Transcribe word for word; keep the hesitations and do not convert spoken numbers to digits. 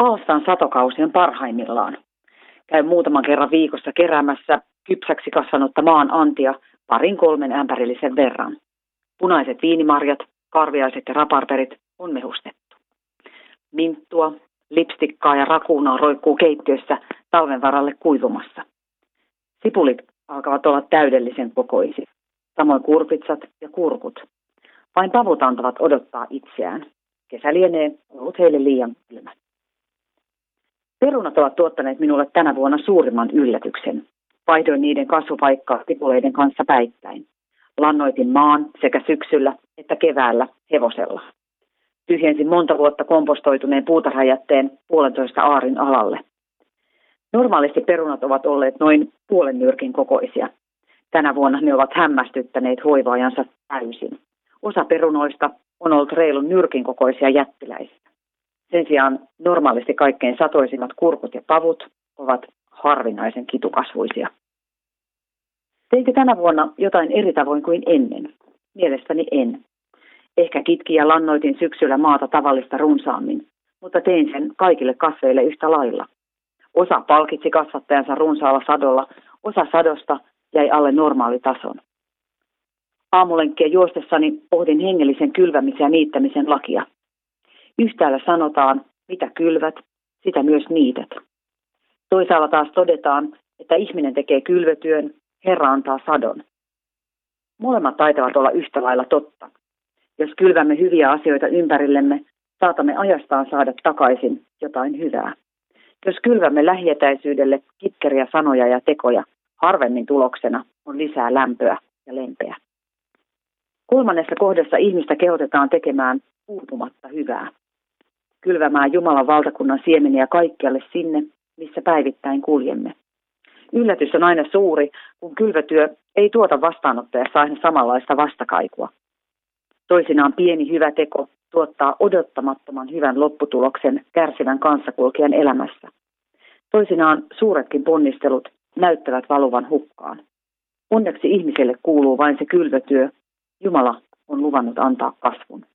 Alstaan satokausi on parhaimmillaan. Käyn muutaman kerran viikossa keräämässä kypsäksi kasvanutta maan antia parin kolmen ämpärillisen verran. Punaiset viinimarjat, karviaiset ja raparperit on mehustettu. Minttua, lipstikkaa ja rakuunaa roikkuu keittiössä talven varalle kuivumassa. Sipulit alkavat olla täydellisen kokoisia, samoin kurpitsat ja kurkut. Vain pavut antavat odottaa itseään. Kesä lienee ollut heille liian kylmä. Perunat ovat tuottaneet minulle tänä vuonna suurimman yllätyksen. Vaihdoin niiden kasvupaikkaa sipuleiden kanssa päittäin. Lannoitin maan sekä syksyllä että keväällä hevosella. Tyhjensin monta vuotta kompostoituneen puutarhajätteen puolentoista aarin alalle. Normaalisti perunat ovat olleet noin puolen nyrkin kokoisia. Tänä vuonna ne ovat hämmästyttäneet hoivaajansa täysin. Osa perunoista on ollut reilun nyrkin kokoisia jättiläisiä. Sen sijaan normaalisti kaikkein satoisimmat kurkut ja pavut ovat harvinaisen kitukasvuisia. Teinkö tänä vuonna jotain eri tavoin kuin ennen? Mielestäni en. Ehkä kitkin ja lannoitin syksyllä maata tavallista runsaammin, mutta tein sen kaikille kasveille yhtä lailla. Osa palkitsi kasvattajansa runsaalla sadolla, osa sadosta jäi alle normaalitason. Aamulenkkiä juostessani pohdin hengellisen kylvämisen ja niittämisen lakia. Yhtäällä sanotaan, mitä kylvät, sitä myös niität. Toisaalla taas todetaan, että ihminen tekee kylvötyön, Herra antaa sadon. Molemmat taitavat olla yhtä lailla totta. Jos kylvämme hyviä asioita ympärillemme, saatamme ajastaan saada takaisin jotain hyvää. Jos kylvämme lähietäisyydelle kitkeriä sanoja ja tekoja, harvemmin tuloksena on lisää lämpöä ja lempeä. Kolmannessa kohdassa ihmistä kehotetaan tekemään uupumatta hyvää. Kylvämään Jumalan valtakunnan siemeniä kaikkialle sinne, missä päivittäin kuljemme. Yllätys on aina suuri, kun kylvötyö ei tuota vastaanottajassa aina samanlaista vastakaikua. Toisinaan pieni hyvä teko tuottaa odottamattoman hyvän lopputuloksen kärsivän kanssakulkijan elämässä. Toisinaan suuretkin ponnistelut näyttävät valuvan hukkaan. Onneksi ihmiselle kuuluu vain se kylvötyö. Jumala on luvannut antaa kasvun.